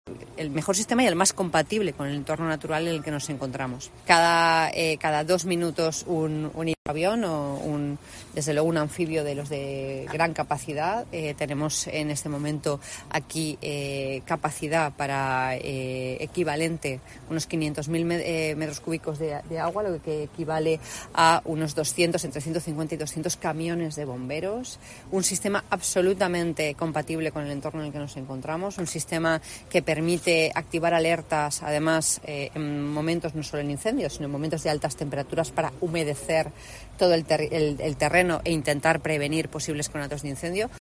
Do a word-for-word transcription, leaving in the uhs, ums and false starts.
el mejor sistema y el más compatible con el entorno natural en el que nos encontramos. Cada, eh, cada dos minutos un, un avión o un, desde luego un anfibio de los de gran capacidad. Eh, tenemos en este momento aquí eh, capacidad para eh, equivalente unos quinientos mil eh, metros cúbicos de, de agua, lo que equivale a unos doscientos, entre ciento cincuenta y doscientos camiones de bomberos. Un sistema absolutamente compatible con el entorno en el que nos encontramos, un sistema que permite activar alertas, además eh, en momentos no solo en incendios, sino en momentos de altas temperaturas para humedecer todo el, ter- el, el terreno e intentar prevenir posibles conatos de incendio.